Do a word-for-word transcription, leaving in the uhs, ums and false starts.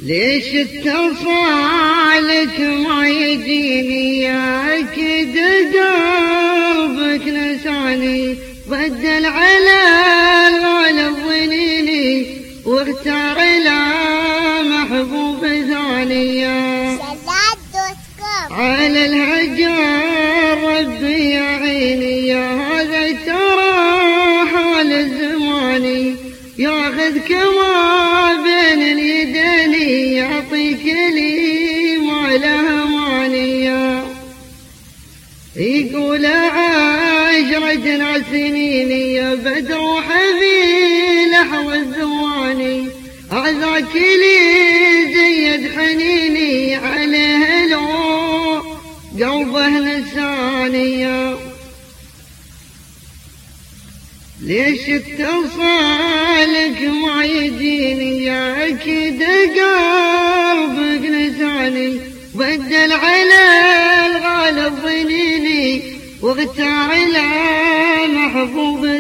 ليش اتصالك ما يجيني يا أكيد قلبك نساني بدل على الغالب ظنيني واختار لا محبوب ثاني على الهجر ربي يعيني يا هذا ترى حال الزماني ياخذ كما بين اليدين يعطيك لي ما لها مانية يقول عشرة سنين يا بدر حبي لحظ الزماني أعزاك لي زيد حنيني عليه لو قلبه نساني ليش اتصالك ما يجيني يا أكيد قلبك نساني بدل على الغالب ظنيني واغتار على محبوب